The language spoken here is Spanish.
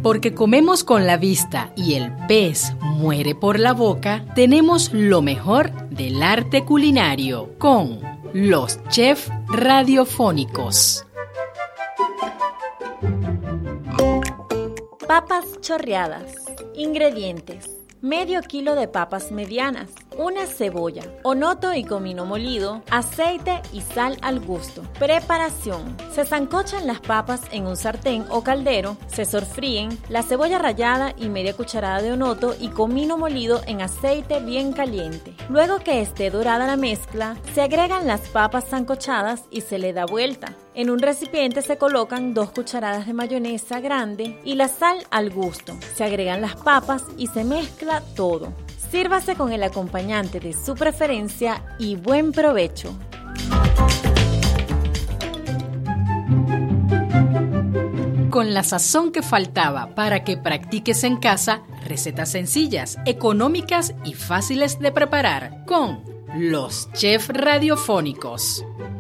Porque comemos con la vista y el pez muere por la boca, tenemos lo mejor del arte culinario con los chefs radiofónicos. Papas chorreadas. Ingredientes: medio kilo de papas medianas, una cebolla, onoto y comino molido, aceite y sal al gusto. Preparación: se sancochan las papas en un sartén o caldero, se sofríen la cebolla rallada y media cucharada de onoto y comino molido en aceite bien caliente. Luego que esté dorada la mezcla, se agregan las papas sancochadas y se le da vuelta. En un recipiente se colocan 2 cucharadas de mayonesa grande y la sal al gusto. Se agregan las papas y se mezcla todo. Sírvase con el acompañante de su preferencia y buen provecho. Con la sazón que faltaba para que practiques en casa recetas sencillas, económicas y fáciles de preparar con los chefs radiofónicos.